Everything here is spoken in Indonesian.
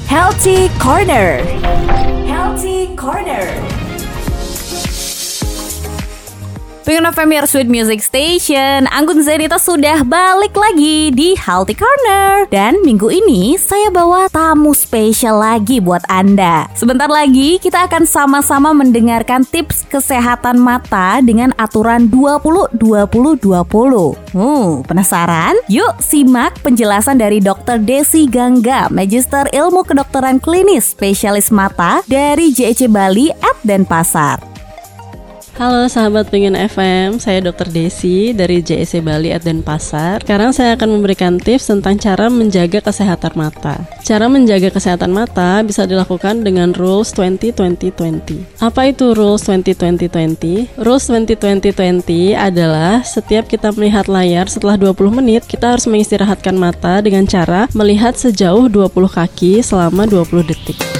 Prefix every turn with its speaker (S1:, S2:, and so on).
S1: Healthy Corner. Healthy Corner. Pengen FM Sweet Music Station, Anggun Zenita sudah balik lagi di Healthy Corner. Dan minggu ini saya bawa tamu spesial lagi buat Anda. Sebentar lagi kita akan sama-sama mendengarkan tips kesehatan mata dengan aturan 20-20-20. Penasaran? Yuk simak penjelasan dari Dr. Desi Gangga, Magister Ilmu Kedokteran Klinis Spesialis Mata dari JEC Bali @Denpasar.
S2: Halo sahabat Pengen FM, saya Dr. Desi dari JEC Bali @Denpasar. Sekarang saya akan memberikan tips tentang cara menjaga kesehatan mata. Cara menjaga kesehatan mata bisa dilakukan dengan Rules 20-20-20. Apa itu Rules 20-20-20? Rules 20-20-20 adalah setiap kita melihat layar setelah 20 menit, kita harus mengistirahatkan mata dengan cara melihat sejauh 20 kaki selama 20 detik.